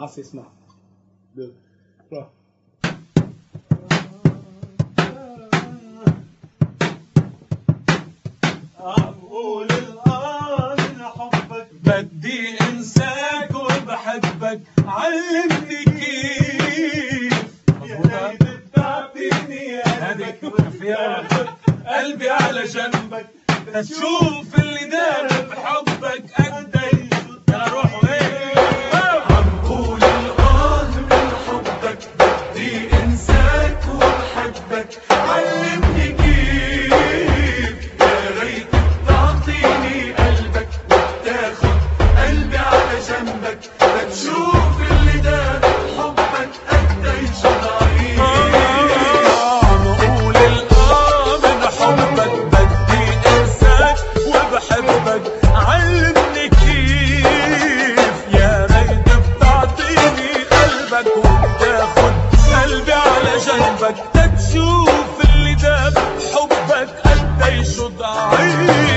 عاصي اسمع. روح. عقول من حبك بدي انساك وبحبك علمني كيف يا ريت تعطيني قلبي على جنبك تشوف اللي دار بحبك قديش يا روح وين عم قول من حبك بدي انساك وبحبك علمني كيف يا ريت تعطيني قلبك وتاخد قلبي على جنبك تشوف اللي دار بحبك قديش ضعيف عم قول من حبك بدي انساك وبحبك علمني كيف يا ريت بتعطيني قلبك وبتاخد قلبي على جنبك تشوف اللي داب حبك قديش ضعيف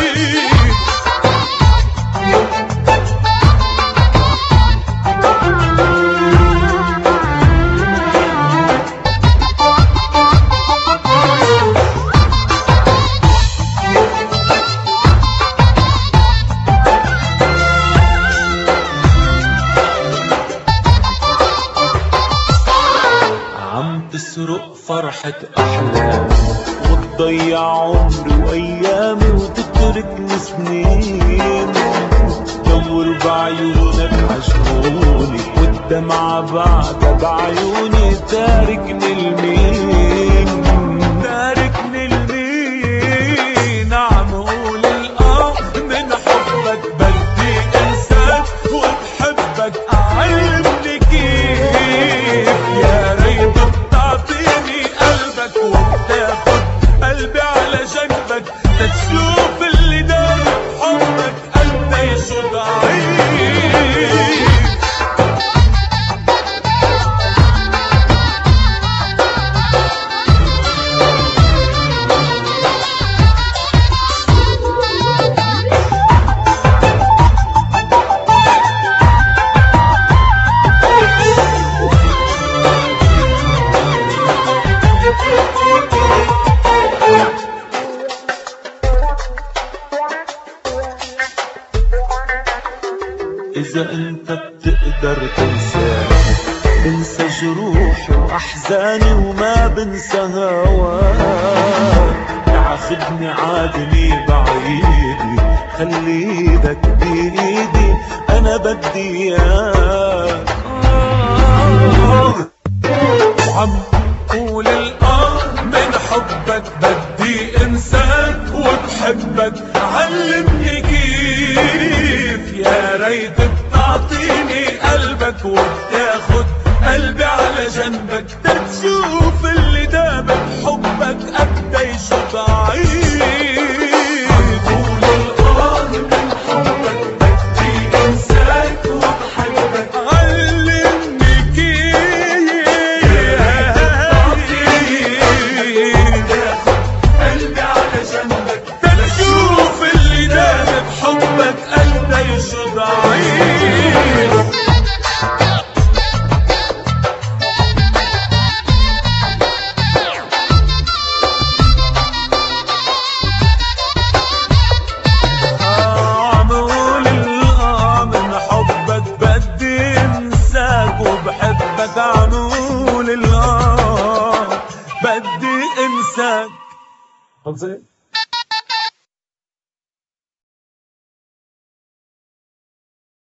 عم تسرق فرحة أحلامي وتضيع عمري وأيامي وتتركني سنين دور بعيونك عجبوني والدمعة بعدها بعيوني تاركني لمين تاركني لمين عم قول من حبك بدي انساك وبحبك علمني كيف يا ريت بتعطيني قلبك وبتاخد قلبي على جنبك تشوف اللي دار حبك قديش ضعيف إذا أنت بتقدر تنساني بنسى جروحي وأحزاني وما بنسى هواك تاخدني عادني بعيدي خلي ايدك بإيدي أنا بدي إياك وعم قول من حبك بدي انساك وبحبك علمني كيف يا ريت بتعطيني قلبك وبتاخد قلبي على جنبك تشوف اللي داب بحبك قديش ضعيف قول من حبك بدي انساك وبحبك علمني كيف قلبي على جنبك تشوف اللي داب بحبك قديش ضعيف عنول بدي انساك.